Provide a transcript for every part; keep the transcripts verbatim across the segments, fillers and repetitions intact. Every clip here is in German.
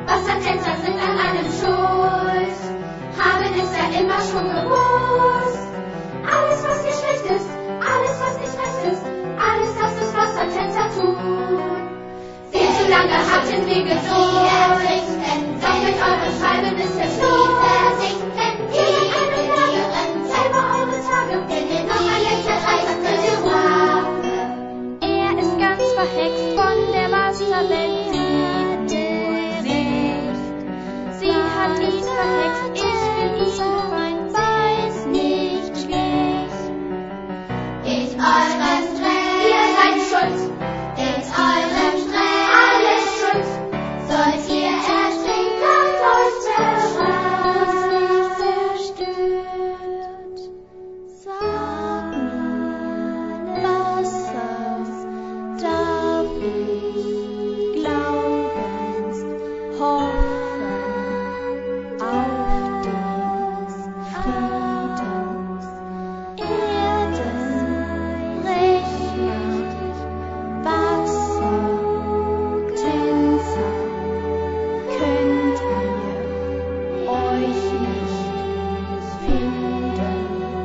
Wassertänzer sind an allem schuld, haben es ja immer schon gewusst. Alles, was nicht schlecht ist, alles, was nicht recht ist, alles, das ist Wassertänzer tun. Viel zu lange hatten wir Geduld, doch mit euren Schreiben ist es gut. Ihr habt eine Frage, selber eure Tage, noch ein letzter Kreis, könnt ihr wagen. Er ist ganz verhext von der Wasserwelt, sieht er nicht. Sie hat ihn verhext, ich will ihn mein, weiß nicht wie. Ist eurem Stress, ihr seid schuld. Ist eurem Stress, alles schuld. Sollt ihr ertrinken, euch zerschreien. Zerstört, sag mir, Wasser, darf ich glaubens hoffen auf des Friedens Erden rechnet Wasser, Tänzer, könnt ihr euch nicht finden.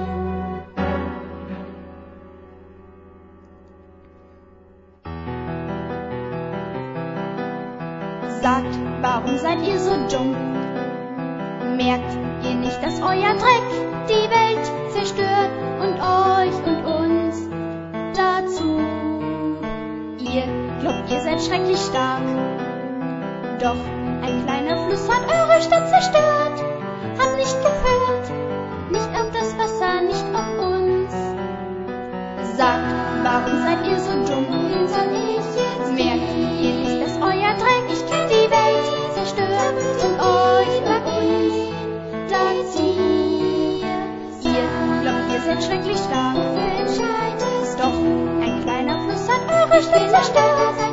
Sagt, warum seid ihr so dumm? Merkt ihr nicht, dass euer Dreck die Welt zerstört und euch und uns dazu? Ihr glaubt, ihr seid schrecklich stark, doch ein kleiner Fluss hat eure Stadt zerstört. Habt nicht gehört, nicht auf das Wasser, nicht auf uns. Sagt, warum seid ihr so dumm? Wen soll ich jetzt Merkt ihr nicht, dass euer Dreck die Welt zerstört und euch und uns dazu? Ihr glaubt, ihr seid schrecklich stark, entscheidest? doch ein kleiner Fluss hat eure Stadt zerstört.